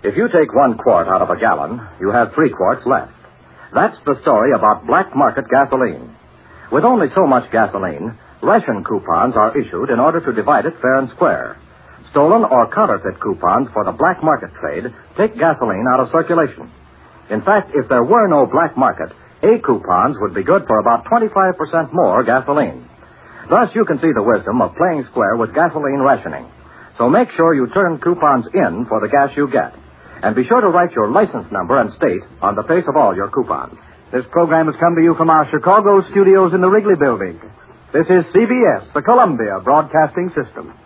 If you take 1 quart out of a gallon, you have 3 quarts left. That's the story about black market gasoline. With only so much gasoline, ration coupons are issued in order to divide it fair and square. Stolen or counterfeit coupons for the black market trade take gasoline out of circulation. In fact, if there were no black market, A coupons would be good for about 25% more gasoline. Thus, you can see the wisdom of playing square with gasoline rationing. So make sure you turn coupons in for the gas you get. And be sure to write your license number and state on the face of all your coupons. This program has come to you from our Chicago studios in the Wrigley Building. This is CBS, the Columbia Broadcasting System.